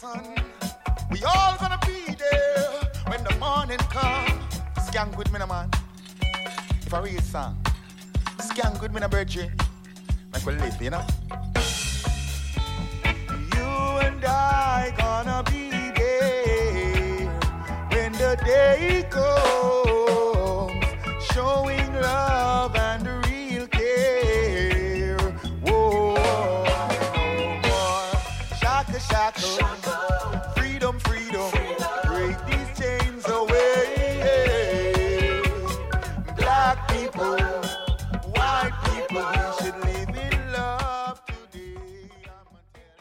son. We all gonna be there when the morning comes. Skank with me, no man. For real song. Skank with me, no virgin. Like we live, you know. You and I gonna be there when the day comes, showing love and real care. Whoa, no more shackle, shackle, freedom, freedom, break these chains away. Black people.